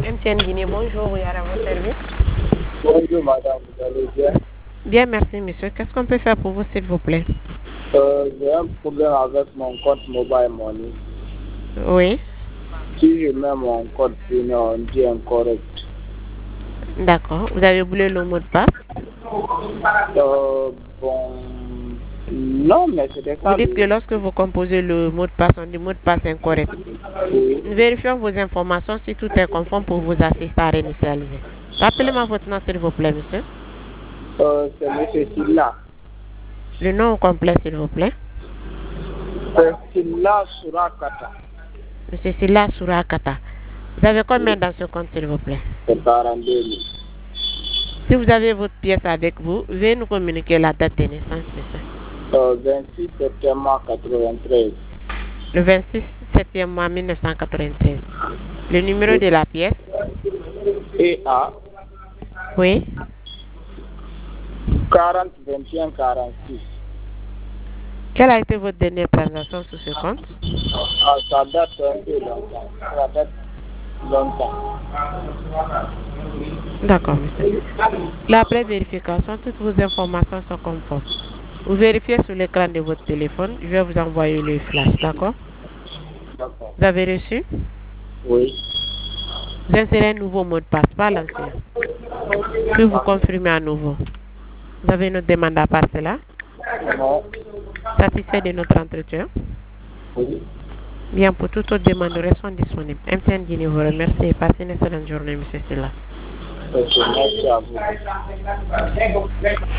MTN Guinée, bonjour, oui, à votre service. Bonjour madame, vous allez bien? Bien, merci monsieur. Qu'est-ce qu'on peut faire pour vous, s'il vous plaît? J'ai un problème avec mon compte Mobile Money. Oui, Si je mets mon code PIN, on dit incorrect. d'accord. Vous avez oublié le mot de passe? Bon, non, mais c'était Vous ça. dites que lorsque vous composez le mot de passe, on dit mot de passe incorrect. Oui. Nous vérifions vos informations si tout est conforme pour vous assister à réinitialiser. Rappelez-moi votre nom, s'il vous plaît, monsieur. C'est M. Silla. Le nom au complet, s'il vous plaît. C'est Silla Surakata. Monsieur Silla Surakata. Vous avez combien dans ce compte, s'il vous plaît? C'est 42 000. Si vous avez votre pièce avec vous, veuillez nous communiquer la date de naissance, monsieur. 26 septembre 93. Le 26 septembre mois 1993. Le numéro de la pièce? EA Oui. 40 21 46. Quelle a été votre dernière transaction sur ce compte? Ça date un peu longtemps. Ça date longtemps. D'accord, monsieur. Là, après vérification, toutes vos informations sont conformes. Vous vérifiez sur l'écran de votre téléphone. Je vais vous envoyer le flash, d'accord? D'accord. Vous avez reçu? Oui. Vous insérez un nouveau mot de passe, pas l'ancien. Puis vous confirmez à nouveau. Vous avez une autre demande à part cela? Non. Satisfait de notre entretien? Oui. Bien, pour toute autre demande, nous restons disponibles. MTN Guinée vous remercie et passez une excellente journée, monsieur Silla. Merci à vous.